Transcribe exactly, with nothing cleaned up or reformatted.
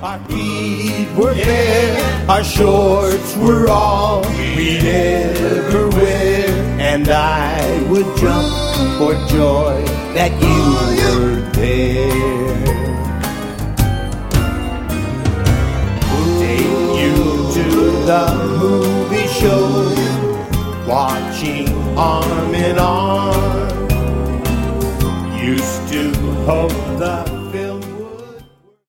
Our feet were bare, our shorts were all we'd ever wear, and I would jump for joy that you were there. Take you to the movie show, watching arm in arm. Used to hope the